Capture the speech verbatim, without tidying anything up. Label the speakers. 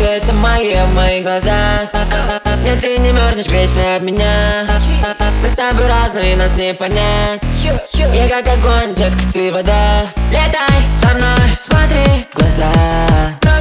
Speaker 1: все это магия в моих глазах. Нет, ты не мерзнешь, грейся об меня. Мы с тобой разные, нас не понять. Я как огонь, детка, ты вода. Летай со мной, смотри в глаза.